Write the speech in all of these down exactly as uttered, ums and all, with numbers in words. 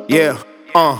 Yeah, uh.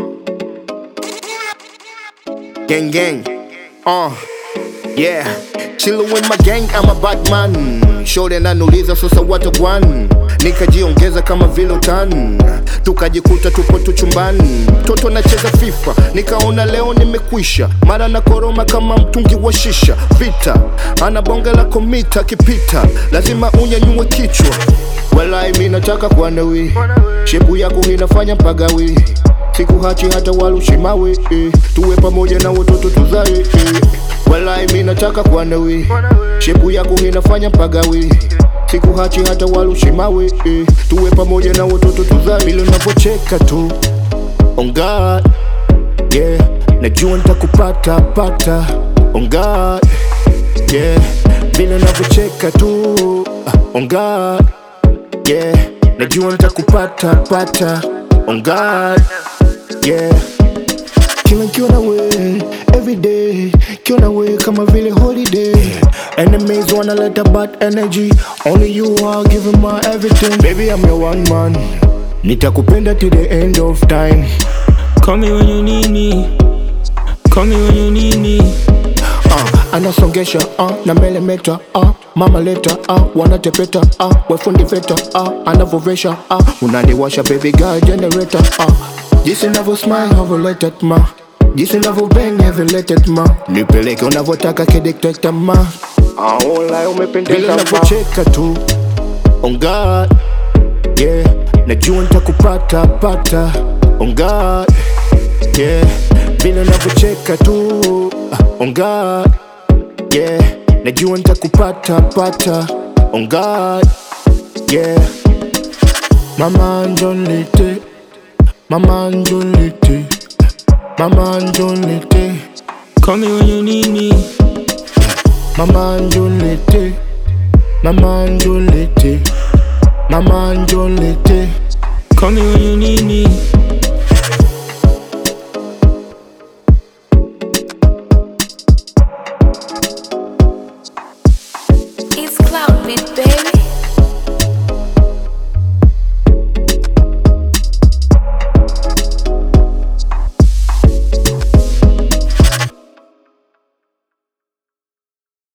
Gang, gang, uh. Yeah, chillin' with my gang, I'm a bad man. Shore nanuliza sasa watagwan, nikajiongeza kama vile utani, tukajikuta tupo tu chumbani. Toto nacheza FIFA, nikaona leo nimekwisha, mara na koroma kama mtungi wa shisha. Vita, ana bonge la komita kipita, lazima unyanyue kichwa. Walai mi nataka kwa nawe, shepu yako inafanya mpagawe, sikuhachi hata walushimawe, eh. Tuwe pamoja na watoto tuzae, eh. Walai mi nataka kwa nawe, shepu yako inafanya mpagawe, sikuhachi hata walushimawe, eh. Tuwe pamoja na watoto tuzae. Vile unavocheka tu, on God, yeah. Najua nitakupata pata, on God, yeah. Vile unavocheka tu, on God, yeah. Najua nitakupata pata, on God, yeah. Kila kiwa na we, everyday, kiwa na we kama vile holiday. Enemies wanna let the bad energy, only you are giving my everything. Baby, I'm your one man, nitakupenda till the end of time. Call me when you need me, call me when you need me. Uh, anasongesha, uh, na melemeta, uh, mama leta, uh, wanatepeta, uh, wefundi veta, uh, anavovesha, uh, unaniwasha baby girl generator, uh, jinsi navo smile havoleta ma, jinsi navo bang havoleta ma, nipeleke unavotaka kidictator ma, aola umependeza ma. Vile navocheka tu, on God, yeah. Najua nitakupata pata, on God, yeah. Vile navocheka tu, on God, yeah. Najua nitakupata pata, on God, yeah. Mama njolite, mama njolite, mama njolite. Call me when you need me, Mama njolite, mama njolite, mama njolite. call me when you need me.